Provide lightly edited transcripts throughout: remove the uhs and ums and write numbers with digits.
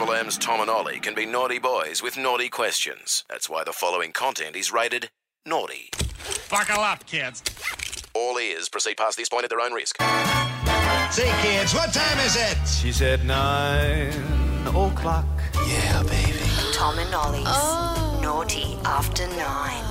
Triple M's Tom and Ollie can be naughty boys with naughty questions. That's why the following content is rated naughty. Buckle up, kids. All ears. Proceed past this point at their own risk. Say, kids, what time is it? She said 9 o'clock. Yeah, baby. Tom and Ollie's Naughty After 9.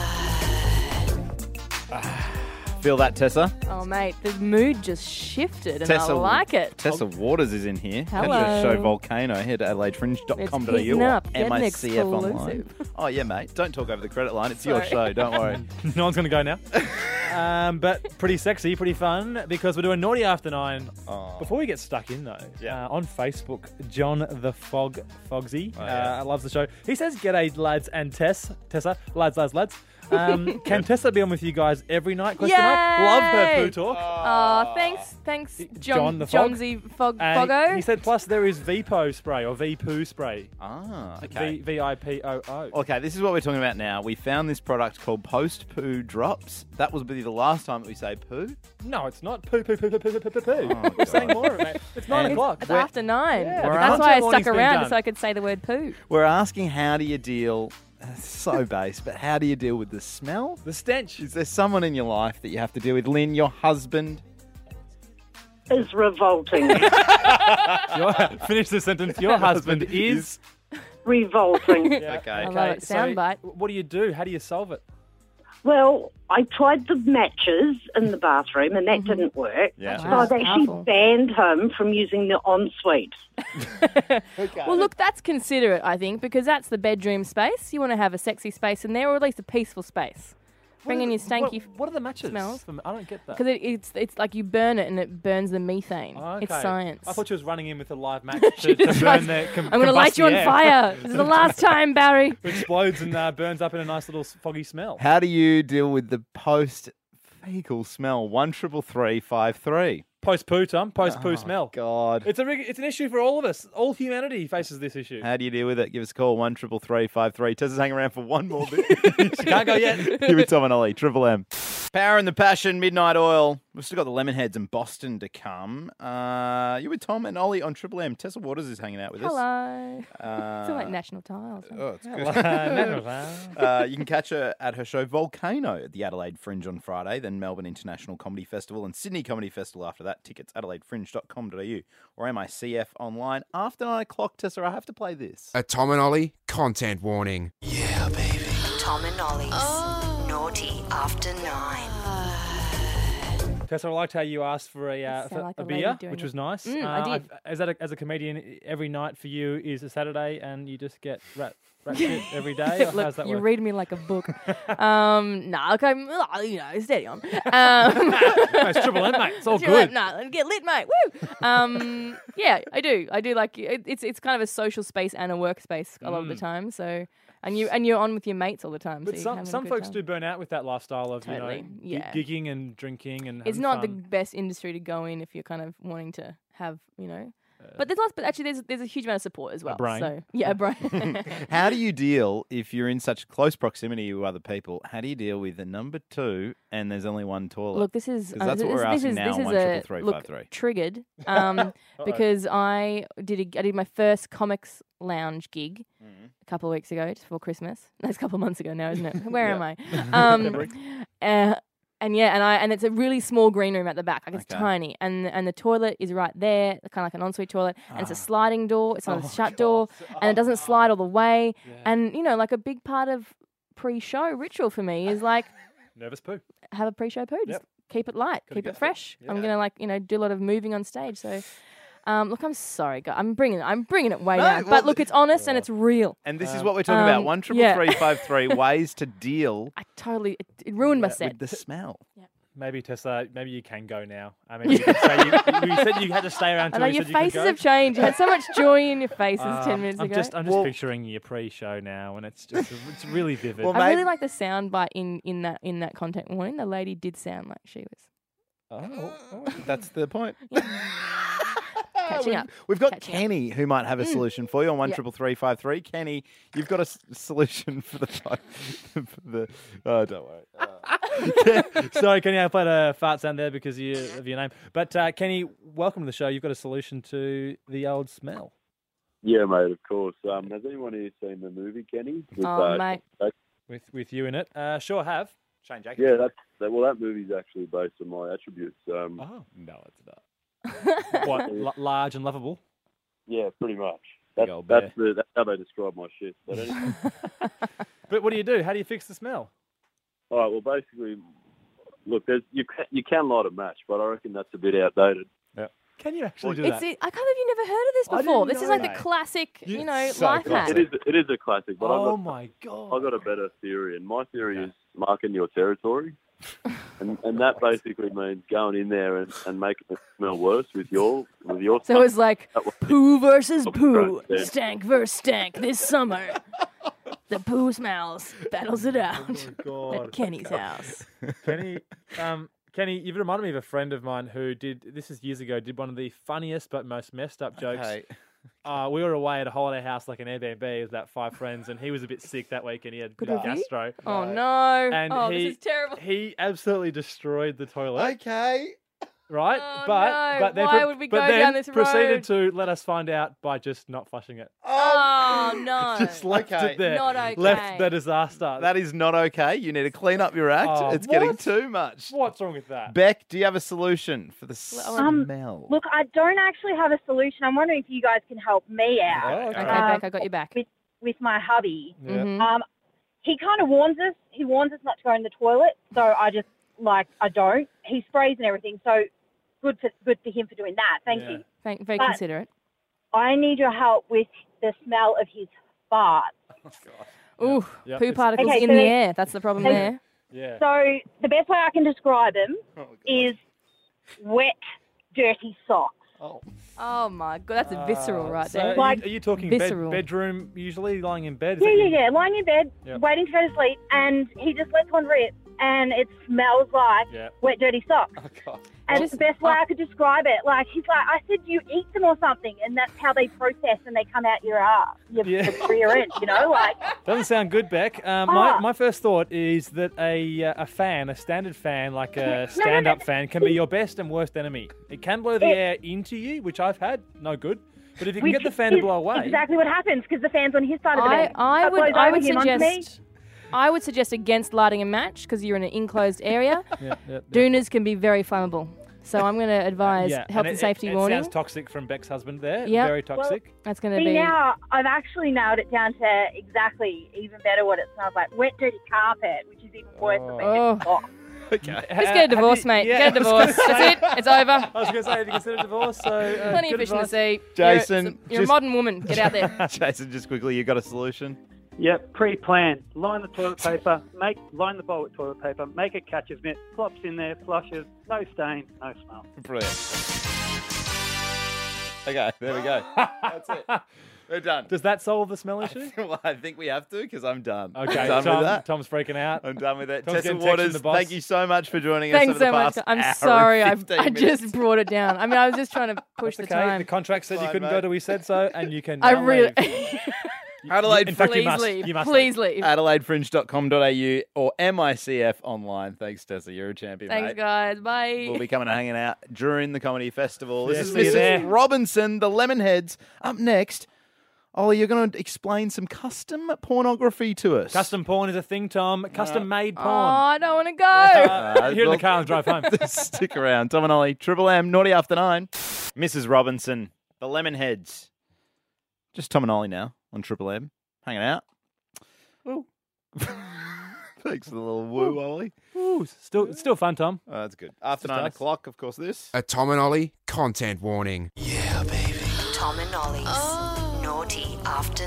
Feel that, Tessa? Oh, mate, the mood just shifted and Tessa, I like it. Tessa Waters is in here. Hello. Can show Volcano. Head to AdelaideFringe.com.au It's heating up. Get an MICF online. exclusive. Oh, yeah, mate. Don't talk over the credit line. It's your Sorry. show. Don't worry. No one's going to go now. But pretty sexy, pretty fun, because we're doing Naughty After 9. Oh. Before we get stuck in, though, Yeah. on Facebook, John the Fogsy yeah. loves the show. He says, "G'day, lads and Tessa. Lads. Can Tessa be on with you guys every night? Question mark. Love her poo talk. Oh, thanks, John the Fog. Johnsy And Foggo. he said, plus there is VPO spray or VPoo spray. Ah, okay. VIPOO. Okay, this is what we're talking about now. We found this product called Post Poo Drops. That will be the last time that we say poo. No, it's not poo. Oh, We're saying more of it, mate. It's 9 o'clock. It's after 9. Yeah, the That's why I content stuck warning's been around done. so I could say the word poo. We're asking, how do you deal... So base, but how do you deal with the smell? The stench. Is there someone in your life that you have to deal with? Lynn, your husband? Is revolting. Finish the sentence. Your husband is... Revolting. Yeah. Okay. I love it. Soundbite. What do you do? How do you solve it? Well, I tried the matches in the bathroom and that didn't work. Yeah. So Wow, I've actually powerful. banned him from using the ensuite. Well, look, that's considerate, I think, because that's the bedroom space. You want to have a sexy space in there, or at least a peaceful space. Bring in your stanky What are the matches? smells. I don't get that. Because it's like you burn it and it burns the methane. Oh, It's okay. science. I thought she was running in with a live match She to just burn runs, the I'm going to light you on fire. This is the last time, Barry. It explodes and burns up in a nice little foggy smell. How do you deal with the post-fecal smell? 133353. Post-poo, Tom. Post-poo smell. God. It's an issue for all of us. All humanity faces this issue. How do you deal with it? Give us a call, 133353. Tessa's hanging around for one more bit. She can't go yet. Here with Tom and Ollie, Triple M. Power and the Passion, Midnight Oil. We've still got the Lemonheads in Boston to come. You with Tom and Ollie on Triple M. Tessa Waters is hanging out with us. Hello. It's like national tiles. Oh, it's good. You can catch her at her show Volcano at the Adelaide Fringe on Friday, then Melbourne International Comedy Festival and Sydney Comedy Festival after that. Tickets, adelaidefringe.com.au or MICF online. After 9 o'clock, Tessa, I have to play this. A Tom and Ollie content warning. Yeah, baby. Tom and Ollie's Naughty After 9. Tessa, I liked how you asked for a sound like a lady beer, doing which it. was nice. I did. As a comedian, every night for you is a Saturday and you just get rat shit every day? Or Look, how's that you work? read me like a book. Okay, steady on. No, it's Triple M, mate. It's all good. No, get lit, mate. Woo! Yeah, I do. I do like it's kind of a social space and a workspace a lot of the time. So and you're on with your mates all the time. But so you're having some a good folks time. do burn out with that lifestyle of Totally, yeah. gigging and drinking and It's having not the fun. best industry to go in if you're kind of wanting to have But there's lots. But actually, there's a huge amount of support as well. brain. So yeah, a brain. How do you deal if you're in such close proximity with other people? How do you deal with the number 2 and there's only one toilet? Look, this is 'Cause that's what we're asking now, This is 133353. triggered because I did my first comics lounge gig a couple of weeks ago, just before Christmas. That's a couple of months ago now, isn't it? Where am I? And it's a really small green room at the back, like it's Okay. tiny, and the toilet is right there, kind of like an ensuite toilet, and it's a sliding door. It's not a shut door, and it doesn't slide all the way. And like a big part of pre-show ritual for me is like Nervous poo. have a pre-show poo. Just keep it light, keep get it fresh. I'm gonna do a lot of moving on stage. So, look, I'm sorry, guys. I'm bringing it way down. well, But look, it's honest and it's real. And this is what we're talking about. yeah. 133353 ways to deal It ruined my set. with the smell. Maybe Tessa, maybe you can go now. I mean, you said you had to stay around I till know you your said you could faces go. have changed. You had so much joy in your faces 10 minutes I'm ago. just picturing your pre-show now, and it's really vivid. Well, I really maybe- like the sound bite in that content warning. The lady did sound like she was That's the point. catching up. We've got Catching up. Kenny who might have a solution for you on 133353. Kenny, you've got a solution for the oh, don't worry. Sorry, Kenny, I played a fart sound there because of your name. But Kenny, welcome to the show. You've got a solution to the old smell. Yeah, mate, of course. Has anyone here seen the movie, Kenny? Mate. With you in it. Sure have. Shane Jacobs. Yeah, that movie's actually based on my attributes. Oh, no, it's not. What, large and lovable? Yeah, pretty much. Big old That's how they describe my shit. But anyway. But what do you do? How do you fix the smell? All right, well, basically, look, you can light a match, but I reckon that's a bit outdated. Can you actually do I that? can't believe you've never heard of this before. This is like the classic, life hack. It is a classic, but my God. I've got a better theory, and my theory is marking your territory. and that basically means going in there and making it smell worse with your So it's like poo versus poo, stank versus stank this summer. The poo smells, battles it out at Kenny's house. Kenny, you've reminded me of a friend of mine who did years ago, did one of the funniest but most messed up jokes. Okay. We were away at a holiday house, like an Airbnb, with about 5 friends, and he was a bit sick that week, and he had gastro. Oh no! And this is terrible. He absolutely destroyed the toilet. Okay. Right? Oh, but then why would we go down this road? proceeded to let us find out by just not flushing it. Oh no! Just left it there. Not okay. Left the disaster. That is not okay. You need to clean up your act. Oh, it's getting what? too much. What's wrong with that? Beck, do you have a solution for the smell? Look, I don't actually have a solution. I'm wondering if you guys can help me out. Oh, Okay, Beck, I got your back. With my hubby. Yeah. Mhm. He kind of warns us. He warns us not to go in the toilet. So I just, I don't. He sprays and everything. So good for him for doing that. Thank you. Very But considerate. I need your help with the smell of his farts. Ooh, Yep. poo particles Okay, in so the they- air. That's the problem there. Yeah. So the best way I can describe him is wet, dirty socks. Oh my god, that's a visceral right So there. are you talking visceral. bedroom, usually lying in bed? Is Yeah, that yeah, yeah. Lying in bed, Yep. waiting to go to sleep, and he just lets one rip, and it smells like Yeah. wet, dirty socks. Oh, God. And it's the best way I could describe it. Like, he's like, I said you eat them or something, and that's how they process and they come out your ass, your rear end, like. Doesn't sound good, Beck. My first thought is that a standard fan, like a stand-up fan, can be your best and worst enemy. It can blow the air into you, which I've had, no good. But if you can get the fan to blow away... Exactly what happens, because the fan's on his side of the bed. I It blows would over him onto me. suggest against lighting a match because you're in an enclosed area. Yeah. Doonas can be very flammable. So I'm going to advise health and safety it warning. sounds toxic from Beck's husband there. Yep. Very toxic. That's going to See, be... now I've actually nailed it down to exactly even better what it smells like. Wet, dirty carpet, which is even worse than wet, dirty socks. Okay. Just get a divorce, mate. yeah, Get a divorce. That's it. It's over. I was going to say, have you considered divorce? So, Plenty of good fish in the advice. sea. Jason, You're a modern woman. Get out there. Jason, just quickly, you got a solution? Yep, pre-planned. Line the toilet paper, line the bowl with toilet paper, make a catch of it, plops in there, flushes, no stain, no smell. Brilliant. Okay, there we go. That's it. We're done. Does that solve the smell issue? Well, I think we have to because I'm done. Okay, I'm done with that. Tom's freaking out. I'm done with that. Tom's Tessa getting text from Waters, the boss. thank you so much for joining us Thanks over the so much. past I'm hour sorry. and I 15 minutes. just brought it down. I mean, I was just trying to push That's the okay. time. The contract said you Fine, couldn't mate. go to We Said So, and you can I now really... leave. Adelaide, In fact, you Please must. leave. You must Please leave. AdelaideFringe.com.au or MICF online. Thanks, Tessa. You're a champion, Thanks, mate. guys. Bye. We'll be coming and hanging out during the comedy festival. Yeah, This see you is there. Mrs. Robinson, the Lemonheads. Up next, Ollie, you're going to explain some custom pornography to us. Custom porn is a thing, Tom. Custom-made Oh, porn. I don't want to go. Here in the car and drive home. Stick around. Tom and Ollie, Triple M, Naughty After 9. Mrs. Robinson, the Lemonheads. Just Tom and Ollie now on Triple M. Hanging out. Ooh. Thanks for the little woo, Ollie. Ooh, still fun, Tom. Oh, that's good. After Just 9 us. o'clock, of course, this. A Tom and Ollie content warning. Tom and Ollie's Naughty After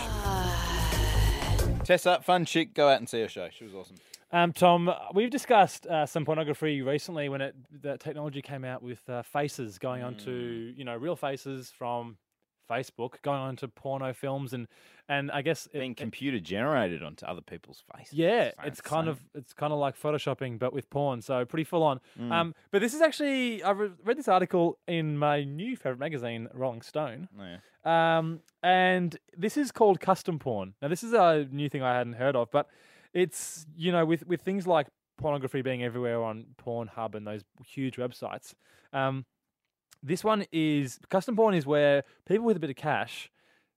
9. Tessa, fun chick, go out and see her show. She was awesome. Tom, we've discussed some pornography recently when the technology came out with faces going on to, real faces from Facebook going on to porno films and I guess Being computer generated onto other people's faces. yeah, It's it's kind insane. of like photoshopping but with porn, so pretty full on. But this is actually I read this article in my new favorite magazine, Rolling Stone. Oh, yeah. And this is called custom porn. Now this is a new thing I hadn't heard of, but it's with things like pornography being everywhere on Pornhub and those huge websites. This one is custom porn is where people with a bit of cash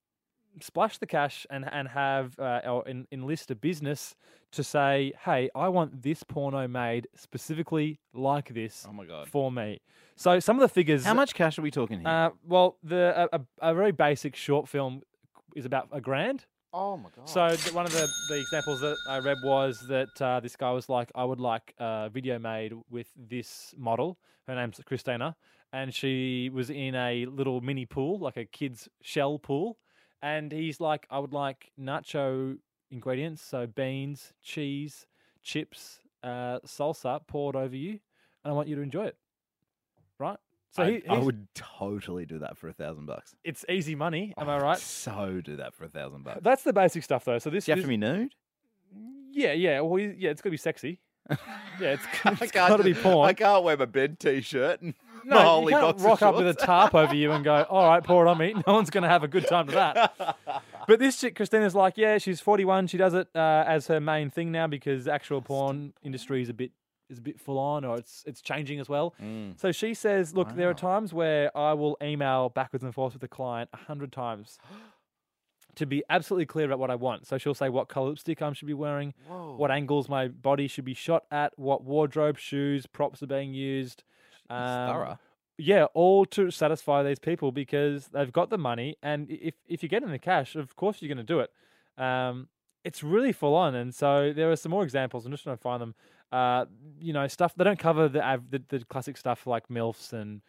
splash the cash and have or enlist a business to say, hey, I want this porno made specifically like this Oh my God. for me. So some of the figures. How much cash are we talking here? Well, a very basic short film is about $1,000. Oh my God. So one of the examples that I read was that this guy was like, I would like a video made with this model. Her name's Christina. And she was in a little mini pool, like a kid's shell pool. And he's like, I would like nacho ingredients, so beans, cheese, chips, salsa poured over you. And I want you to enjoy it. Right? So I would totally do that for $1,000. It's easy money, am I right? So do that for $1,000. That's the basic stuff, though. So this Do you have to be nude? Yeah. Well, yeah, it's got to be sexy. Yeah, it's got to be porn. I can't wear my bed t-shirt and No, my you holy can't boxer rock up with a shorts. tarp over you and go, all right, pour it on me. No one's going to have a good time to that. But this chick, Christina's like, yeah, she's 41. She does it as her main thing now because the actual porn industry is a bit full on, or it's changing as well. So she says, look, there are times where I will email backwards and forth with the client 100 times to be absolutely clear about what I want. So she'll say what color lipstick I should be wearing, what angles my body should be shot at, what wardrobe, shoes, props are being used. Thorough. Yeah, all to satisfy these people because they've got the money, and if you're getting the cash, of course you're going to do it. It's really full on, and so there are some more examples. I'm just trying to find them. Stuff they don't cover the classic stuff like MILFs and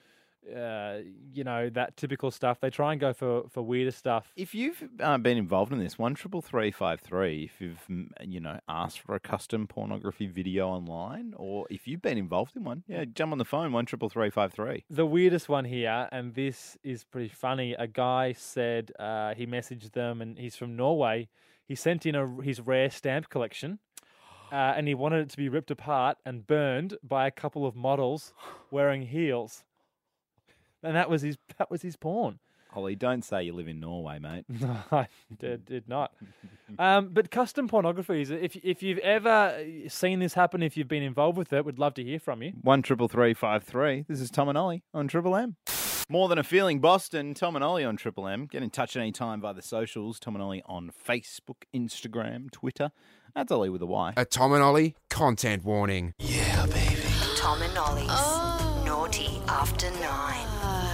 that typical stuff. They try and go for weirder stuff. If you've been involved in this, 133353, if you've asked for a custom pornography video online, or if you've been involved in one, jump on the phone 133353. The weirdest one here, and this is pretty funny. A guy said he messaged them, and he's from Norway. He sent in his rare stamp collection. And he wanted it to be ripped apart and burned by a couple of models wearing heels. And that was his porn. Ollie, don't say you live in Norway, mate. No, I did not. But custom pornography is if you've ever seen this happen, if you've been involved with it, we'd love to hear from you. 133353. This is Tom and Ollie on Triple M. More Than a Feeling, Boston. Tom and Ollie on Triple M. Get in touch anytime via the socials. Tom and Ollie on Facebook, Instagram, Twitter. That's Ollie with a Y. A Tom and Ollie content warning. Yeah, baby. Tom and Ollie's Naughty After 9.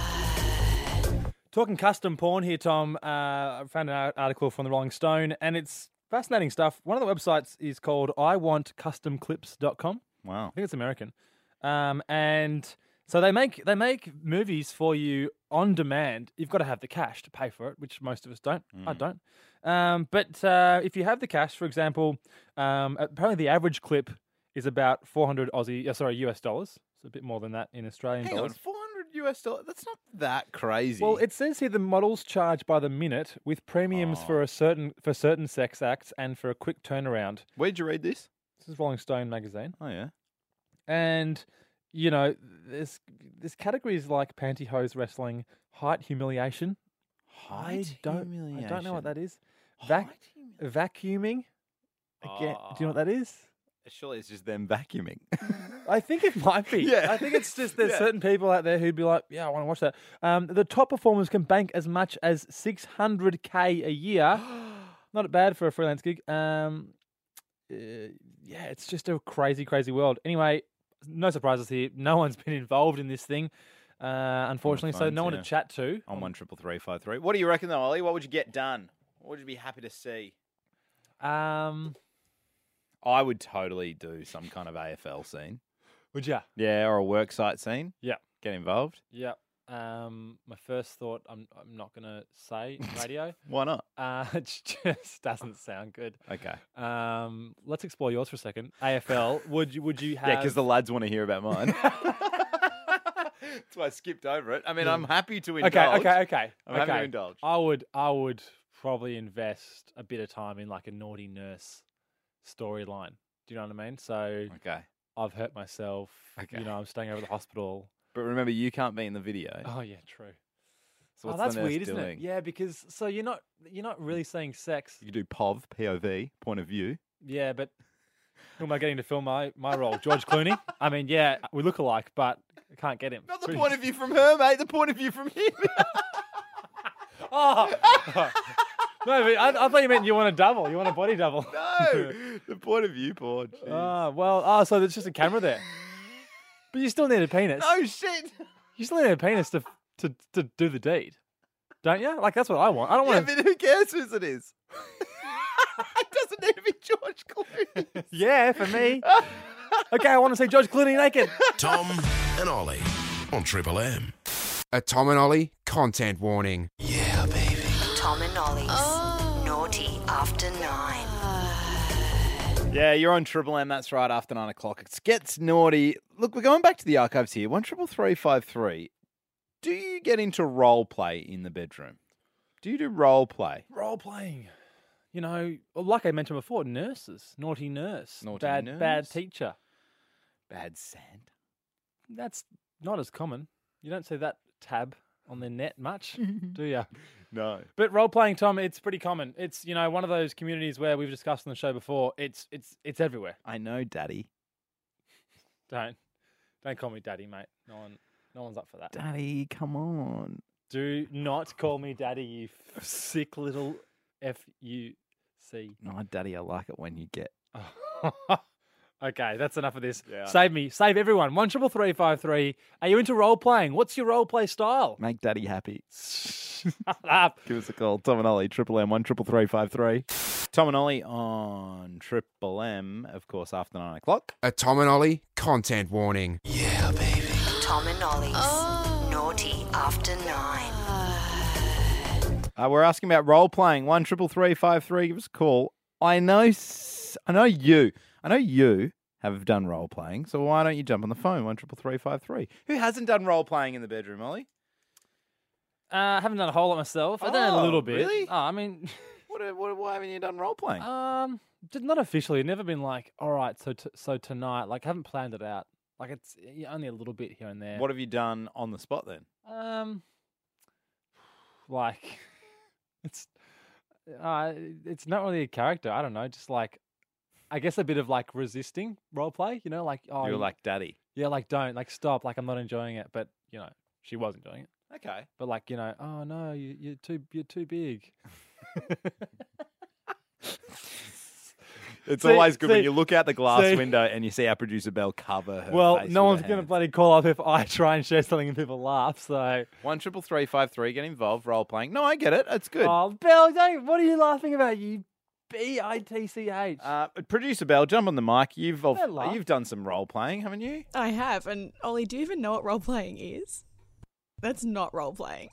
Talking custom porn here, Tom. I found an article from the Rolling Stone, and it's fascinating stuff. One of the websites is called iwantcustomclips.com. Wow. I think it's American. And so they make movies for you on demand. You've got to have the cash to pay for it, which most of us don't. I don't. But if you have the cash, for example, apparently the average clip is about US dollars. So a bit more than that in Australian dollars. $400 US. That's not that crazy. Well, it says here the models charge by the minute with premiums for certain sex acts and for a quick turnaround. Where'd you read this? This is Rolling Stone magazine. Oh yeah. And there's categories like pantyhose wrestling, height humiliation. I don't know what that is. Vacuuming. Again, do you know what that is? Surely it's just them vacuuming. I think it might be. Yeah. I think it's just there's certain people out there who'd be like, yeah, I want to watch that. The top performers can bank as much as $600K a year. Not bad for a freelance gig. It's just a crazy, crazy world. Anyway, no surprises here. No one's been involved in this thing, unfortunately, so no one to chat to. On 133353. What do you reckon though, Ollie? What would you get done? What would you be happy to see? I would totally do some kind of AFL scene. Would you? Yeah, or a worksite scene. Yeah. Get involved. Yeah. My first thought, I'm not going to say on radio. Why not? It just doesn't sound good. Okay. Let's explore yours for a second. AFL, would you have... Yeah, because the lads want to hear about mine. That's why I skipped over it. I mean, I'm happy to indulge. Okay. I'm happy to indulge. I would probably invest a bit of time in like a naughty nurse storyline. Do you know what I mean? So I've hurt myself. Okay. I'm staying over at the hospital. But remember, you can't be in the video. Oh yeah, true. So what's that's the nurse weird, doing? isn't it? Yeah, because so you're not really seeing sex. You could do POV, point of view. Yeah, but who am I getting to film my role? George Clooney? I mean, yeah, we look alike, but I can't get him. Not the point of view from her, mate. The point of view from him. No, but I thought you meant you want a double. You want a body double. No, the point of view, Paul. So there's just a camera there. But you still need a penis. No shit. You still need a penis to do the deed, don't you? Like, that's what I want. I don't want Yeah, but who cares whose it is? It doesn't need to be George Clooney. Yeah, for me. Okay, I want to see George Clooney naked. Tom and Ollie on Triple M. A Tom and Ollie content warning. Yeah, baby. Tom and Ollie's Naughty After 9. Yeah, you're on Triple M. That's right, after 9 o'clock. It gets naughty. Look, we're going back to the archives here. 13353. Do you get into role play in the bedroom? Do you do role play? Role playing. You know, like I mentioned before, nurses. Naughty nurse. Bad teacher. Bad Santa. That's not as common. You don't see that tab on their net much, do you? No. But role playing, Tom, it's pretty common. It's, you know, one of those communities where we've discussed on the show before. It's everywhere. I know, Daddy. Don't call me Daddy, mate. No one's up for that. Daddy, come on. Do not call me Daddy, you sick little F-U-C. No, Daddy, I like it when you get. Okay, that's enough of this. Yeah. Save me. Save everyone. 13353. Are you into role playing? What's your role play style? Make Daddy happy. Shut up. Give us a call. Tom and Ollie, Triple M, 13353. Tom and Ollie on Triple M, of course, after 9 o'clock. A Tom and Ollie content warning. Yeah, baby. Tom and Ollie's Naughty After 9. We're asking about role playing. 13353. Give us a call. I know you have done role playing. So why don't you jump on the phone? 13353. Who hasn't done role playing in the bedroom, Ollie? I haven't done a whole lot myself. I've done a little bit. Really? Oh, I mean, why haven't you done role playing? just not officially. Never been like, all right, so tonight. Like, I haven't planned it out. Like, it's only a little bit here and there. What have you done on the spot then? Like, it's not really a character. I don't know. Just like, I guess a bit of like resisting role play. You know, like You're like Daddy. yeah, like don't like stop. Like I'm not enjoying it, but you know, she was enjoying it. Okay. But like, you know, oh no, you're too big. It's See- always good when see- you look out the glass see- window and you see our producer Belle cover her Well, face no with one's her going to hands. bloody call up if I try and share something and people laugh. So, 13353. Get involved. Role playing. No, I get it. It's good. oh, Belle, what are you laughing about? You bitch. Producer Belle, jump on the mic. You've laugh. done some role playing, haven't you? I have. And Ollie, do you even know what role playing is? That's not role playing.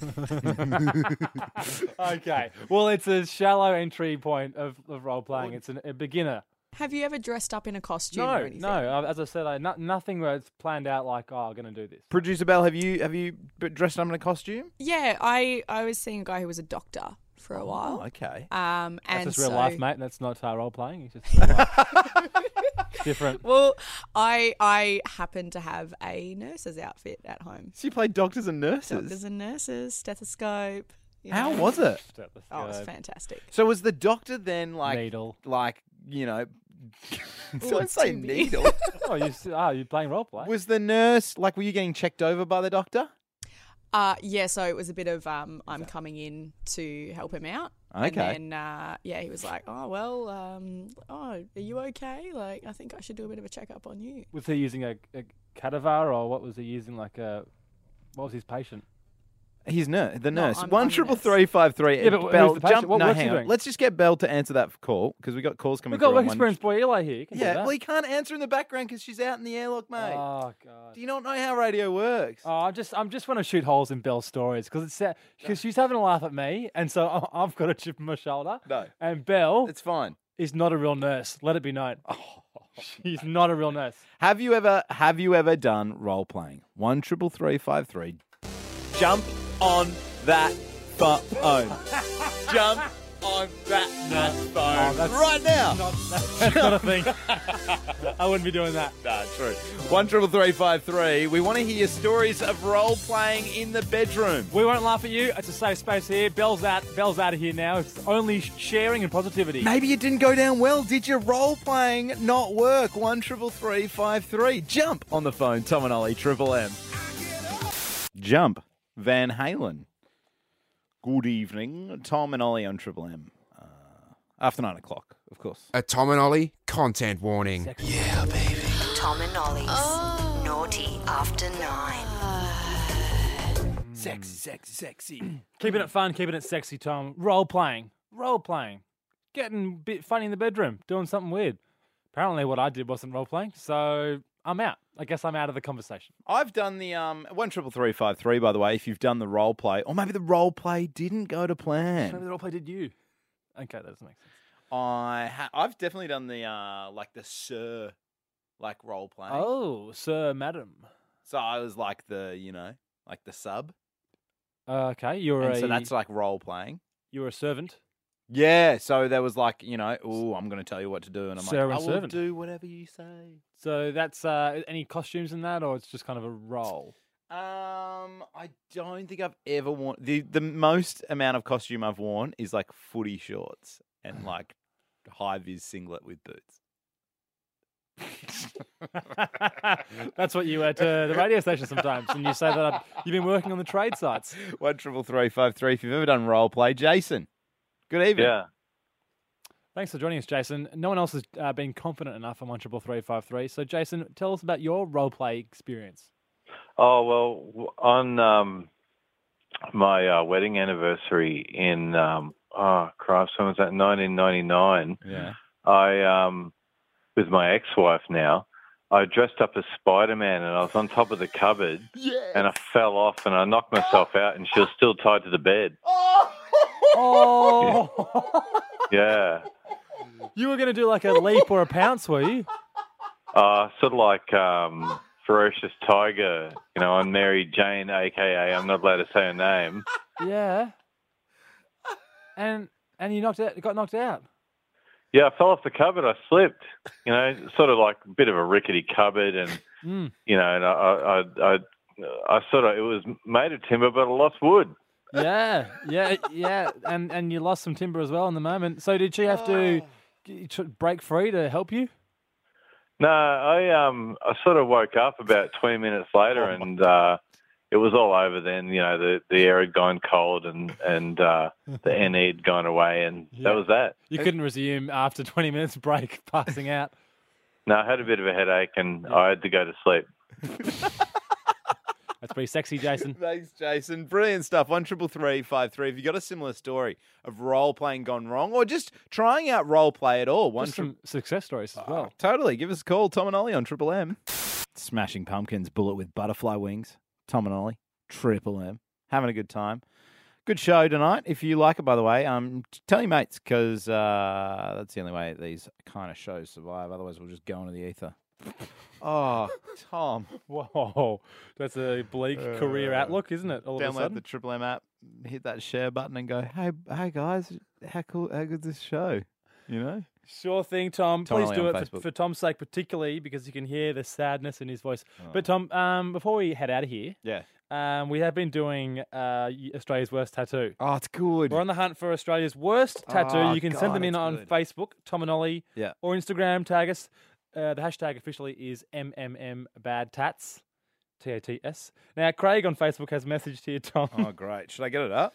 Okay. Well, it's a shallow entry point of role playing. It's a beginner. Have you ever dressed up in a costume or anything? No. As I said, nothing where it's planned out like, oh, I'm going to do this. Producer Belle, have you dressed up in a costume? Yeah, I was seeing a guy who was a doctor for a while. Oh, okay. And That's just real so- life, mate. That's not role playing. It's just real life. Different. Well, I happen to have a nurse's outfit at home. So you played doctors and nurses? Doctors and nurses, stethoscope. you How know. was it? Oh, it was fantastic. So was the doctor then like Needle. like you know? Ooh, Don't it's say too big. needle. You're playing role play. Was the nurse like? Were you getting checked over by the doctor? Yeah, so it was a bit of I'm coming in to help him out. Okay. And then, he was like, oh, well, are you okay? Like, I think I should do a bit of a checkup on you. Was he using a cadaver or what was he using? Like what was his patient? He's the nurse. I'm 13353. Yeah, but Belle, who's the patient? jump. What No, work's he hang on. doing? Let's just get Belle to answer that call because we got calls coming We've got through. work on one- experience boy Eli here. You can do Yeah, that. well, he can't answer in the background because she's out in the airlock, mate. Oh god. Do you not know how radio works? Oh, I'm just want to shoot holes in Belle's stories because she's having a laugh at me, and so I've got a chip on my shoulder. No. And Belle It's fine. is not a real nurse. Let it be known. She's not a real nurse. Have you ever done role playing? 13353. Jump on that phone. Jump on that phone that's right now. That's not a thing. I wouldn't be doing that. Nah, true. 13353. We want to hear stories of role playing in the bedroom. We won't laugh at you. It's a safe space here. Belle's out of here now. It's only sharing and positivity. Maybe it didn't go down well. Did your role playing not work? 13353. Jump on the phone. Tom and Ollie, Triple M. Jump. Van Halen. Good evening. Tom and Ollie on Triple M. After 9 o'clock, of course. A Tom and Ollie content warning. Yeah, baby. Tom and Ollie's Naughty After 9. Sexy. Keeping it fun, keeping it sexy, Tom. Role playing. Getting a bit funny in the bedroom, doing something weird. Apparently what I did wasn't role playing, so I'm out. I guess I'm out of the conversation. I've done the 133353, by the way, if you've done the role play, or maybe the role play didn't go to plan. Maybe the role play did you. Okay, that doesn't make sense. I've definitely done the the sir role playing. Oh, sir, madam. So I was like the sub. Okay, So that's like role playing. You're a servant. Yeah, so there was I'm going to tell you what to do, and I'm Sir like, and I will servant. do whatever you say. So that's any costumes in that, or it's just kind of a role? I don't think I've ever worn the most amount of costume I've worn is like footy shorts and like high vis singlet with boots. That's what you wear to the radio station sometimes, and you say that you've been working on the trade sites. 133353. If you've ever done role play, Jason. Good evening. Yeah. Thanks for joining us, Jason. No one else has been confident enough on 133353. So, Jason, tell us about your role play experience. Oh, well, on my wedding anniversary in, when was that, 1999, yeah. I, with my ex-wife now, I dressed up as Spider-Man and I was on top of the cupboard and I fell off and I knocked myself out and she was still tied to the bed. Oh! Yeah. You were going to do like a leap or a pounce, were you? Sort of like Ferocious Tiger, on Mary Jane, a.k.a. I'm not allowed to say her name. Yeah. And you got knocked out. Yeah, I fell off the cupboard. I slipped, sort of like a bit of a rickety cupboard, and and I sort of, it was made of timber, but I lost wood. Yeah, and you lost some timber as well in the moment. So did she have to break free to help you? No, I sort of woke up about 20 minutes later, and it was all over then. The air had gone cold and the NE had gone away, and that was that. You couldn't resume after 20 minutes break, passing out. No, I had a bit of a headache, and I had to go to sleep. That's pretty sexy, Jason. Thanks, Jason. Brilliant stuff. 133353. If you got a similar story of role playing gone wrong, or just trying out role play at all, Just some success stories as well. Totally. Give us a call, Tom and Ollie on Triple M. Smashing Pumpkins, Bullet with Butterfly Wings. Tom and Ollie, Triple M. Having a good time. Good show tonight. If you like it, by the way, tell your mates, because that's the only way these kind of shows survive. Otherwise, we'll just go into the ether. Oh, Tom. Whoa. That's a bleak career outlook, isn't it? All of a Download sudden? the Triple M app, hit that share button and go, hey guys, how good's this show? Sure thing, Tom. Please Ollie do on it Facebook. for Tom's sake, particularly because you can hear the sadness in his voice. But Tom, before we head out of here, we have been doing Australia's Worst Tattoo. Oh, it's good. We're on the hunt for Australia's Worst Tattoo. Oh, You can send them in it's on good. Facebook, Tom and Ollie, Yeah. or Instagram. Tag us. The hashtag officially is MMMBadTats, TATS. Now, Craig on Facebook has messaged here, Tom. Oh, great. Should I get it up?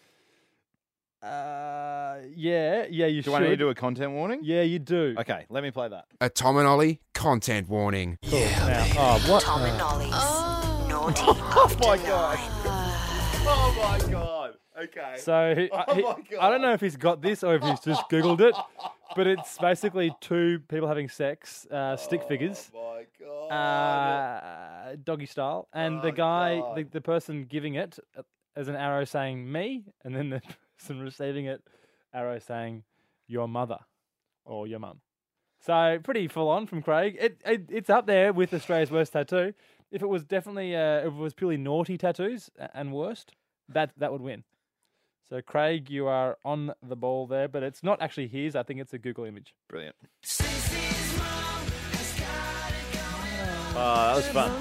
Yeah, you should. Do I need to do a content warning? Yeah, you do. Okay, let me play that. A Tom and Ollie content warning. Cool. Now, what? Tom and Ollie's Naughty Oh After my 9. God. Oh my God. Okay. So my I don't know if he's got this or if he's just Googled it, but it's basically two people having sex, stick figures. Oh my God. Doggy style. And the guy, the person giving it, as an arrow saying me, and then the person receiving it, arrow saying your mother or your mum. So pretty full on from Craig. It's up there with Australia's Worst Tattoo. If it was definitely, if it was purely naughty tattoos and worst, that would win. So Craig, you are on the ball there, but it's not actually his. I think it's a Google image. Brilliant. That was fun.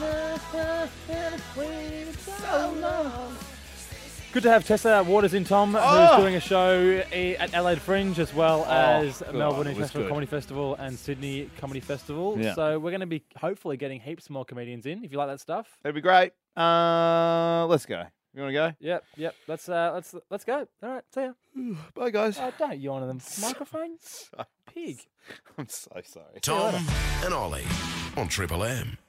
Good to have Tessa Waters in, Tom, who's doing a show at Adelaide Fringe as well as Melbourne International Comedy Festival and Sydney Comedy Festival. Yeah. So we're going to be hopefully getting heaps more comedians in, if you like that stuff. That'd be great. Let's go. You want to go? Yep. Let's go. All right, see ya. Bye, guys. Oh, don't yawn on the microphone. Pig. I'm so sorry. Tom and Ollie on Triple M.